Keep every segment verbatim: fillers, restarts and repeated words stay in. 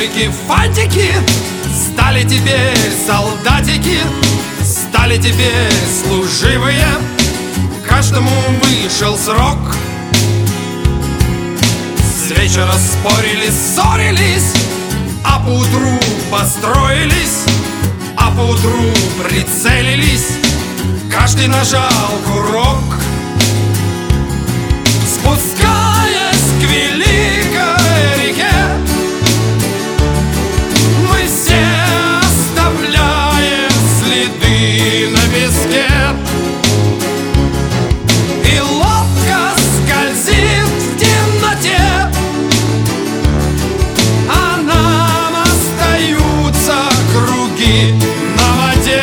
Холмики, фантики стали теперь солдатики, стали теперь служивые. Каждому вышел срок. С вечера спорили, ссорились, а поутру построились, а поутру прицелились. Каждый нажал курок. Спускаясь к великой реке, мы все оставляем следы на песке. И лодка скользит в темноте, а нам остаются круги на воде.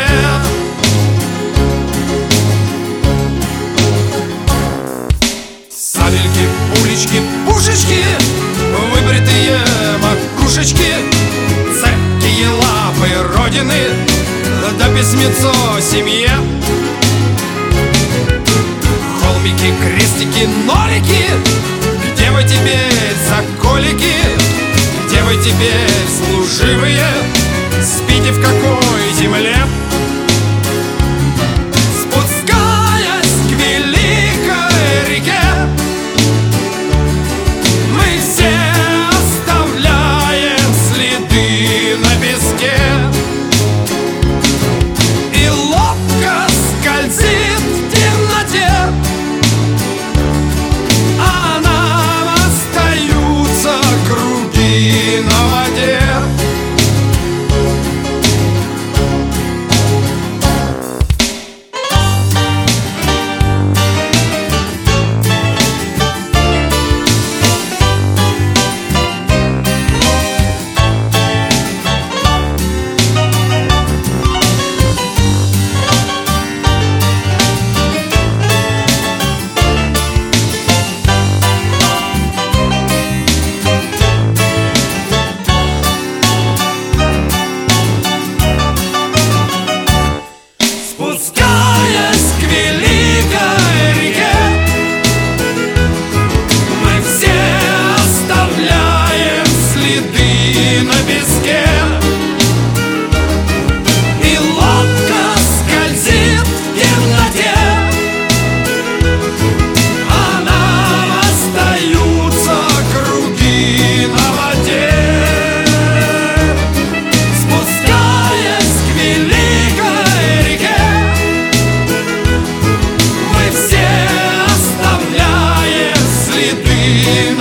Сабельки, пулечки, пушечки, выбритые макушечки, цепкие лапы Родины, да письмецо семье. Холмики, крестики, нолики, где вы теперь, соколики? Где вы теперь, служивые? Спите в какой земле? Спускаясь к великой реке, мы все оставляем следы на песке. И лодка скользит в темноте, а нам остаются круги на воде. Спускаясь к великой реке, мы все оставляем следы на песке. И лодка скользит в темноте, а нам остаются круги на воде. Спускаясь к великой реке, мы все оставляем следы